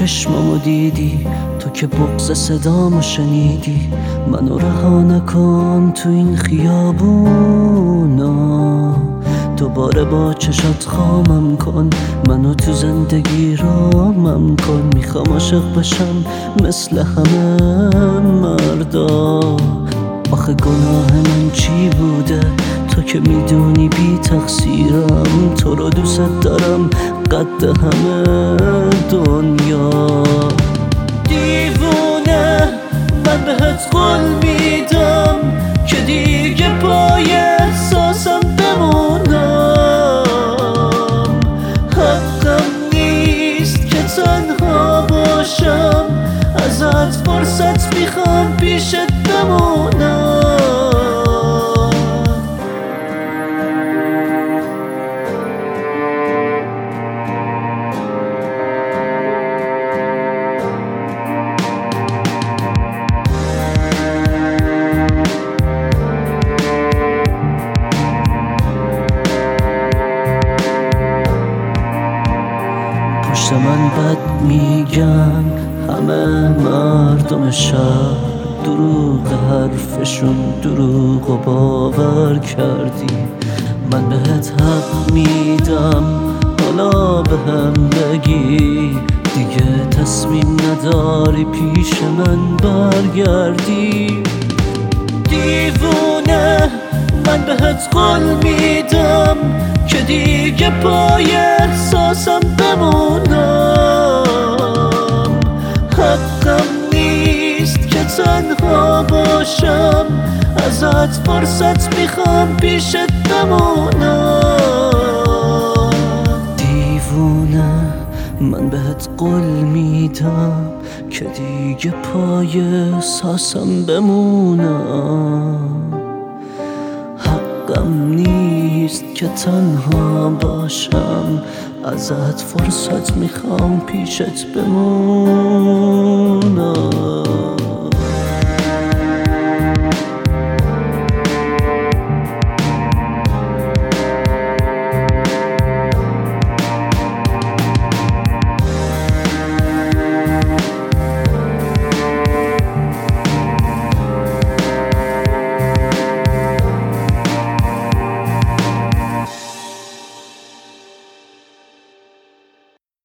چشمامو دیدی، تو که بغض صدامو شنیدی. منو رها نکن تو این خیابونا، دوباره با چشات خامم کن، منو تو زندگی رامم کن. میخوام عاشق بشم مثل همه مردا. آخه گناه من چی بوده؟ تو که میدونی بی تقصیرم، تو رو دوست دارم قد همه دنیا. دیوونه من بهت قول میدم که دیگه پای احساسم بمونم. حقم نیست که تنها باشم، ازت فرصت میخوام پیشت بمونم. پشت من بد میگن همه مردم شهر، دروغ حرفشون دروغ و باور کردی. من بهت حق میدم حالا بهم بگی، دیگه تصمیم نداری پیش من برگردی. دیوونه من بهت قول میدم که دیگه پای احساسم بمونم. حقم نیست که تنها باشم، ازت فرصت میخوام پیشت بمونم. دیوونه من بهت قول میدم که دیگه پای احساسم بمونم. حقم نیست که تنها باشم، ازت فرصت میخوام پیشت بمونم.